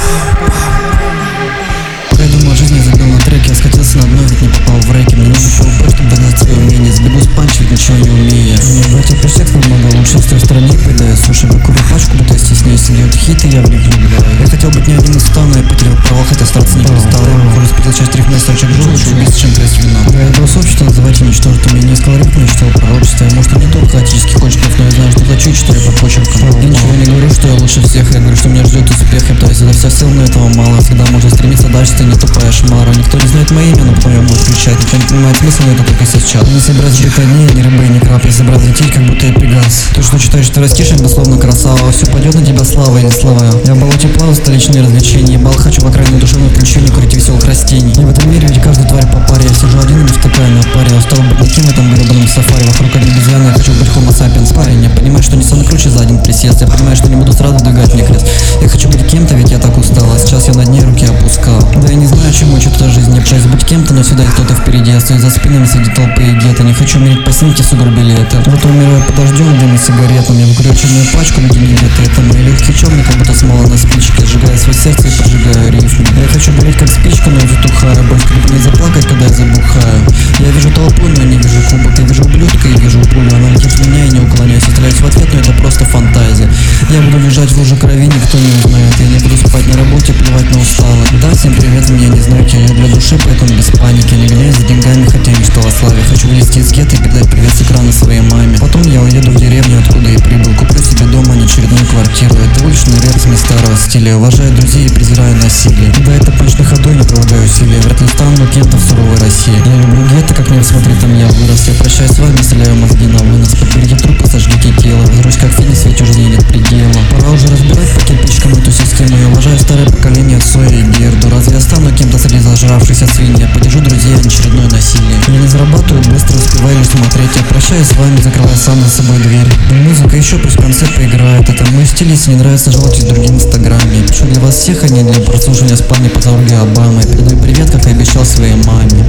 Я думал, жизни забил на треке, я скатился на дно, ведь не попал в рэки. Мне нужно ПВП, чтобы догнать свои умения. Сбегу с панча, ведь ничего не умея. В этих пустях намного лучше, с той стороны поедаю. Слушай, выкурю пачку, будто я стесняюсь. Идет хит, и я в них влюбляю. Я хотел быть не один из ста, но я потерял права, хотя стараться не перестал. Я похоже спитал часть рифма, строчек жил, лучше убийца, чем красть вина. Да, я был сообщество, называйте ничтожит. У меня несколько рифм, я читал пророчество. Я, может, и не только хаотических кончиков, но я знаю, что хочу, читаю по почеркам. Я ничего не говорю, что я лучше всех. Я говорю, что меня ждет успех. Я пытаюсь изо всех сил, но этого мало. Всегда можно стремиться дальше, ты не тупая шмара. Никто не знает мое имя, но потом я буду кричать. Никто не понимает смысл, но это только сейчас. Не собираюсь быть одни, ни рыбы, ни краб. Я собираюсь лететь, как будто я пегас. То, что читаешь, что растишь, безусловно красава. Все пойдет на тебя слава или слава. Я в болоте плавал, столичные развлечения. Ебал, хочу в окраину душевных приключений, курить веселых растений. И в этом мире ведь каждая тварь по паре. Я сижу один или втыкаю на паре. Я устал быть никем в этом гребаном сафари. Вокруг одни обезьяны, я хочу быть homo sapiens. Парень, я понимаю, что не стану круче за один присест. Я понимаю, что не буду сразу двигать мне крест. Я хочу быть кем-то, ведь я так устал. А сейчас я на дне руки опускал. Да я не знаю, чему учит эта жизнь. Я пытаюсь быть кем-то, но всегда есть кто-то впереди. Я стою за спинами среди толпы и гетто. Не хочу умереть по снимке с угробилета. Вот умираю под дождем, дым и сигаретом. Я выкурю очередную пачку, люди не где-то. Это мои легкие черные, как будто смола на спичке. Сжигаю свое сердце и поджигаю рифмы. Я хочу гореть как спичка, но я затухаю. Больше бы не заплакать, когда я забухаю. Я вижу толпу, но не вижу кубок. Я вижу ублюдка и вижу пулю. Она летит в меня и не уклоняюсь. Я стреляюсь в ответ, но это просто фантазия. Я буду лежать в луже крови, никто не узнает. Я не буду спать на работе, плевать на усталость. Да, всем привет, меня не знаете. Я для души, поэтому без паники. Не гоняюсь за деньгами, хотя мечтал о славе. Хочу вылезти из гетто и передать привет с экрана своей маме. Потом я уеду в деревню, откуда я прибыл. Куплю себе дом, а не очередную квартиру. Это уличный рэп с старого стиля. Уважаю друзей и презираю насилие. Да, это панч на ходу, не прилагаю усилия. Вряд ли стану кем-то в суровой России. Я люблю гетто, как не смотри, там я вырос. Я прощаюсь с вами, стреляю мозги на вынос. Подберите трупы, сожгите тело. Возрусь как феникс, ведь уже нет предела. Пора уже разбирать по кирпичкам эту систему. Я уважаю старое поколение Цоя и Герду. Разве я стану кем-то среди зажравшихся свиней? Я поддержу друзей, а не очередное насилие. Я не зарабатываю, быстро успеваю лишь смотреть. Я прощаюсь с вами, закрывая сам за собой дверь. И музыка еще пусть в конце поиграет. Это мой стиль, если не нравится, желайте в другим инстаграме. Пишу для вас всех, а не для прослушивания спальни по Заурге Обамы. Передаю привет, как и обещал своей маме.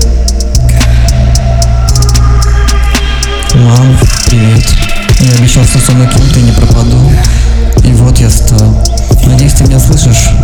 Мам, привет. Я обещал, что со мной кем-то и не пропаду. И вот я стал. Надеюсь, ты меня слышишь?